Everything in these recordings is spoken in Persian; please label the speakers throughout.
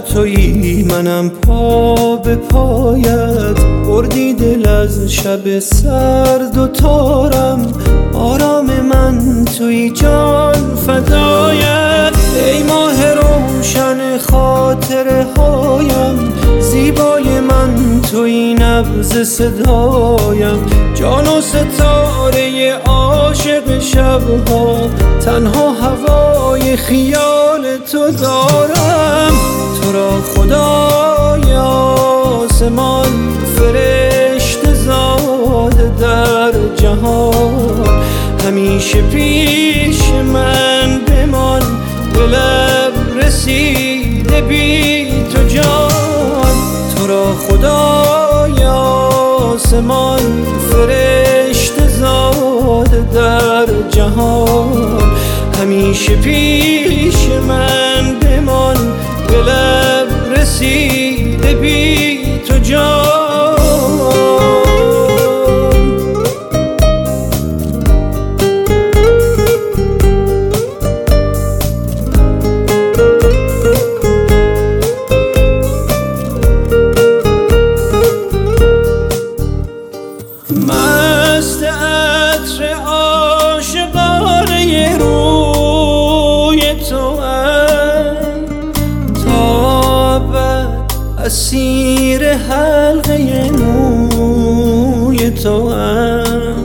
Speaker 1: تویی منم پا به پایت، بردی دل از شب سرد و تارم، آرام من تویی جان فدایت. ای ماه روشن خاطره هایم، زیبای من تویی نبض صدایم، جان و ستاره عاشق شبها، تنها هوای خیال تو دارم. تو را خدای آسمان فرشته زاده در جهان، همیشه پیش من بمان، به لب رسیده بی تو جان. تو را خدای آسمان فرشته زاده در جهان، همیشه پیش من بمان، به لب رسیده بی تو جان. مست عطر عاشقانه روی توام، تا ابد اسیر حلقه موی توام.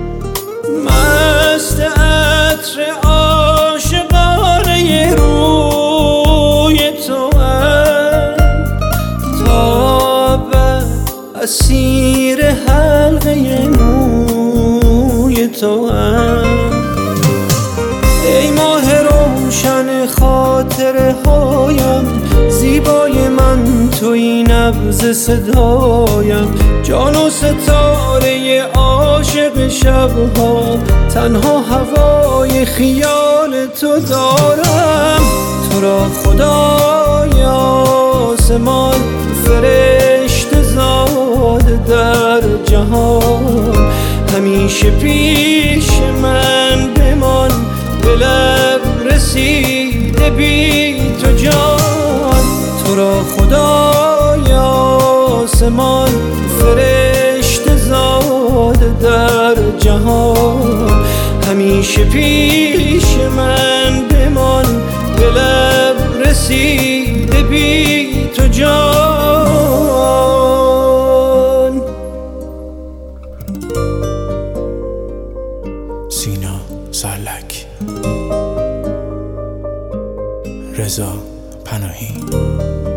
Speaker 1: مست عطر عاشقانه روی توام، تا ابد اسیر حلقه موی توام. ای ماه روشن خاطره هایم، زیبای من تویی نبض صدایم، جان و ستاره عاشق شبها، تنها هوای خیال تو دارم. تو را خدای آسمان فرشته زاده در جهان، همیشه پیش من بمان، به لب رسیده بی تو جان. تو را خدای آسمان فرشته زاده در جهان، همیشه پیش من بمان، به لب رسیده بی تو جان.
Speaker 2: سینا سرلک، رضا پناهی.